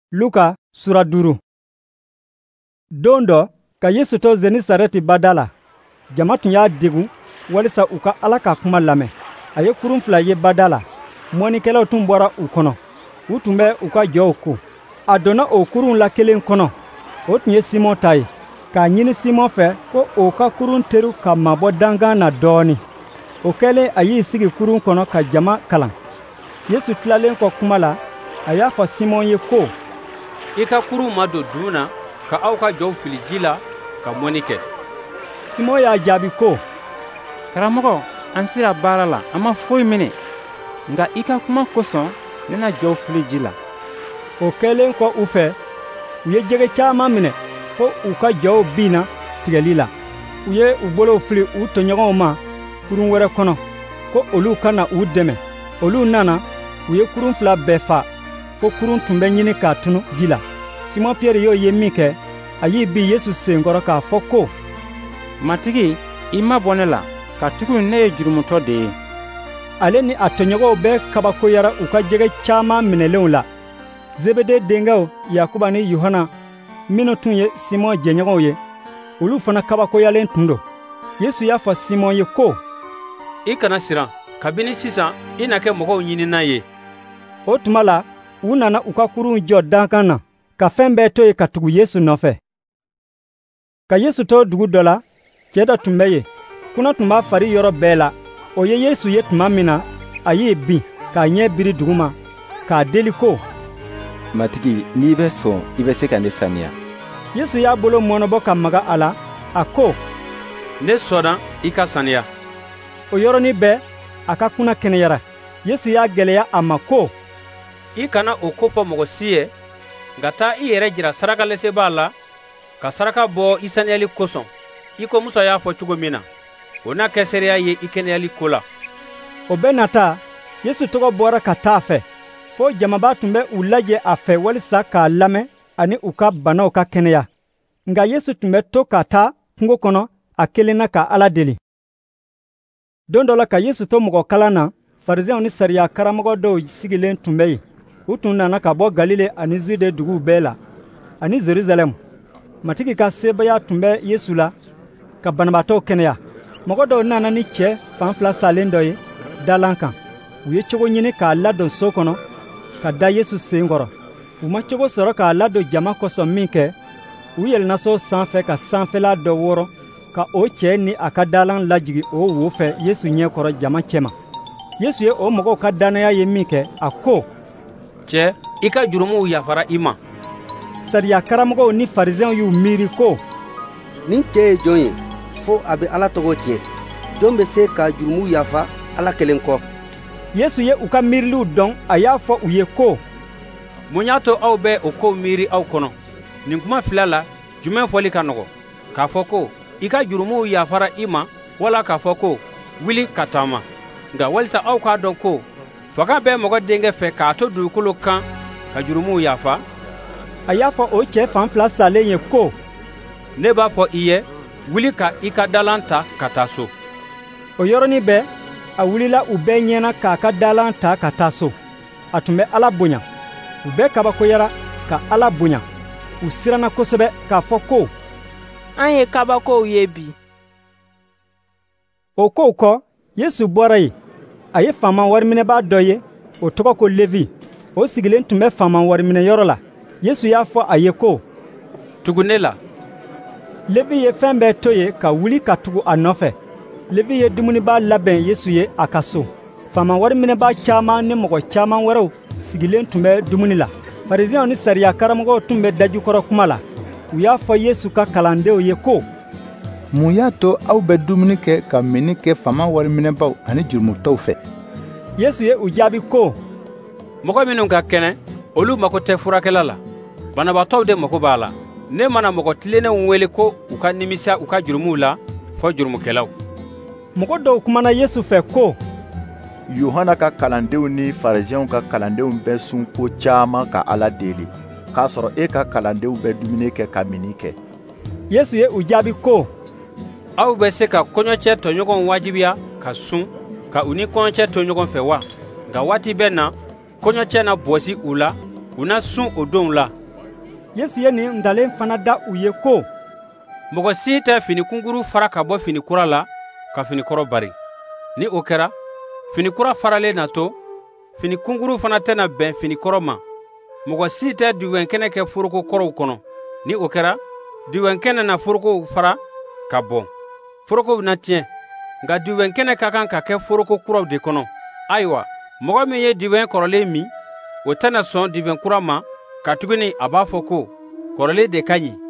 Luka sura 5. Don dɔ ka Yesu to Genisareti bada la. Jama tun y'a degun walisa u ka Ala ka kuma lamɛn. A ye kurun fila ye bada la. Mɔnikɛlaw tun bɔra u kɔnɔ. U tun bɛ u ka jɔw ko. A donna o kurun la kelen kɔnɔ. O tun ye Simɔn ta ye. K'a ɲini Simɔn fɛ ko o ka kurun teru ka mabɔ dangan na dɔɔni. O kɛlen a y'i sigi kurun kɔnɔ ka jama kalan. Yesu tilalen kɔ kuma la, a y'a fɔ Simɔn ye ko: I ka kurun ma don dun na ka aw ka jɔw fili ji la ka mɔni kɛ. Simɔn y'a jaabi ko: Karamɔgɔ, an sera baara la, an ma foyi minɛ. Nka i ka kuma kosɔn ne na jɔw fili ji la. O kɛlen kɔ u fɛ, u ye jɛgɛ caaman minɛ fo u ka jɔw binna tigɛli la. U ye u bolow fili u tɔɲɔgɔnw ma kurun wɛrɛ kɔnɔ ko olu ka na u dɛmɛ. Olu nana, u ye kurun fila bɛɛ fa fo kurun tun bɛ ɲini k'a tunu ji la. Simɔn Piyɛri y'o ye min kɛ, a y'i bin Yesu senkɔrɔ k'a fɔ ko: Matigi, i ma bɔ ne la, ka tugu ne ye jurumutɔ de ye. Ale ni a tɔɲɔgɔnw bɛɛ kabakoyara u ka jɛgɛ caaman minɛlenw la. Zebede denkɛw Yakuba ni Yohana minnu tun ye Simɔn jɛɲɔgɔnw ye, olu fana kabakoyalen tun don. Yesu y'a fɔ Simɔn ye ko: I kana siran, kabini sisan i na kɛ mɔgɔw ɲinina ye. O tuma la, u nana u ka kurun jɔ dankan na, ka fɛn bɛɛ to yen ka tugu Yesu nɔfɛ. Ka Yesu to dugu dɔ la, cɛ dɔ tun bɛ yen. Kunna tun b'a fari yɔrɔ bɛɛ la. O ye Yesu ye tuma min na, a y'i bin k'a ɲɛ biri duguma, k'a deli ko: Matigi, n'i bɛ sɔn, i bɛ se ka ne saniya. Yesu y'a bolo mɔnɔbɔ ka maga a la, a ko: Ne sɔnna i ka saniya. O yɔrɔnin bɛɛ, a ka kunna kɛnɛyara. Yesu y'a gwɛlɛya a ma ko: I kana o ko fɔ mɔgɔ si ye, nka taa i yɛrɛ jira sarakalesebaa la ka saraka bɔ i saniyali kosɔn, i ko Musa y'a fɔ cogo min na. O n'a kɛ seereya ye i kɛnɛyali ko la. O bɛɛ nata, Yesu tɔgɔ bɔra ka taa a fɛ, fo jamaba tun bɛ u lajɛ a fɛ walisa k'a lamɛn ani u ka banaw ka kɛnɛya. Nka Yesu tun bɛ to ka taa kungo kɔnɔ a kelen na ka Ala deli. Don dɔ la ka Yesu to mɔgɔ kalan na, Farizɛnw ni sariya karamɔgɔ dɔw sigilen tun bɛ yen. U tun nana ka bɔ Galile ani Zude duguw bɛɛ la, ani Jerusalɛmu. Matigi ka sebaaya tun bɛ Yesu la ka banabaatɔw kɛnɛya. Mɔgɔ dɔw nana ni cɛ fan fila salen dɔ ye dalan kan. U ye cogo ɲini k'a ladon so kɔnɔ ka da Yesu sen kɔrɔ. U ma cogo sɔrɔ k'a ladon jama kosɔn min kɛ, u yɛlɛnna so sanfɛ ka sanfɛla dɔ wɔrɔ ka o cɛ ni a ka dalan lajigi o wo fɛ Yesu ɲɛkɔrɔ jama cɛma. Yesu ye o mɔgɔw ka dannaya ye min kɛ, a ko: Cɛ, i ka jurumuw yafara i ma. Sariya karamɔgɔw ni Farizɛnw y'u miiri ko: Nin cɛ ye jɔn ye fo a bɛ Ala tɔgɔ tiɲɛ? Jɔn bɛ se ka jurumuw yafa Ala kelen kɔ? Yesu ye u ka miiriliw dɔn, a y'a fɔ u ye ko: Mun y'a to aw bɛ o kow miiri aw kɔnɔ? Nin kuma fila la, jumɛn fɔli ka nɔgɔ? K'a fɔ ko i ka jurumuw yafara i ma, wala k'a fɔ ko wuli ka taama? Nka walisa aw k'a dɔn ko faga bɛ mɔgɔ denkɛ fɛ k'a to dugukolo kan ka jurumuw yafa. A y'a fɔ o cɛ fan fila salen ye ko: Ne b'a fɔ i ye, wuli ka i ka dalan ta ka taa so. O yɔrɔnin bɛɛ, a wulila u bɛɛ ɲɛna k'a ka dalan ta ka taa so. A tun bɛ Ala bonya. U bɛɛ kabakoyara ka Ala bonya. U siranna kosɛbɛ k'a fɔ ko: An ye kabakow ye bi. O kow kɔ, Yesu bɔra yen. A ye faama wariminɛbaa dɔ ye, o tɔgɔ ko Levi. O sigilen tun bɛ faama wariminɛyɔrɔ la. Yesu y'a fɔ a ye ko: Tugu ne la. Levi ye fɛn bɛɛ to yen ka wuli ka tugu a nɔfɛ. Levi ye dumunibaa labɛn Yesu ye a ka so. Faama wariminɛbaa caaman ni mɔgɔ caaman wɛrɛw sigilen tun bɛ dumuni la. Farizɛnw ni sariya karamɔgɔw tun bɛ dajukɔrɔ kuma la. U y'a fɔ Yesu ka kalandenw ye ko: Mun y'a to aw bɛ dumuni kɛ ka minni kɛ faama wariminɛbaw ani jurumutɔw fɛ? Yesu ye u jaabi ko: Mɔgɔ minnu ka kɛnɛ, olu mako tɛ furakɛla la. Banabaatɔw de mako b'a la. Ne mana mɔgɔ tilennenw wele ko u ka nimisa u ka jurumuw la fɔ jurumukɛlaw. Mɔgɔ dɔw kumana Yesu fɛ ko: Yohana ka kalandenw ni Farizɛnw ka kalandenw bɛ sun ko caaman ka Ala deli, k'a sɔrɔ e ka kalandenw bɛ dumuni kɛ ka minni kɛ. Yesu ye u jaabi ko: Aw bɛ se ka kɔɲɔcɛ tɔɲɔgɔnw wajibiya ka sun ka u ni kɔɲɔcɛ to ɲɔgɔn fɛ wa? Nka waati bɛ na, kɔɲɔcɛ na bɔsi u la, u na sun o donw la. Yesu ye nin ntalen fana da u ye ko: mɔgɔ si tɛ fini kunkuru fara ka bɔ fini kura la ka fini kɔrɔ bari. Ni o kɛra, fini kura faralen na to, fini kunkuru fana tɛna bɛn fini kɔrɔ ma. Mɔgɔ si tɛ diwɛnkɛnɛ kɛ foroko kɔrɔw kɔnɔ. Ni o kɛra, diwɛnkɛnɛ na forokow fara ka bɔ, forokow na tiɲɛ. Nka diwɛnkɛnɛ ka kan ka kɛ foroko kuraw de kɔnɔ. Ayiwa, mɔgɔ min ye diwɛn kɔrɔlen min, o tɛna sɔn diwɛn kura ma, katuguni a b'a fɔ ko kɔrɔlen de ka ɲi.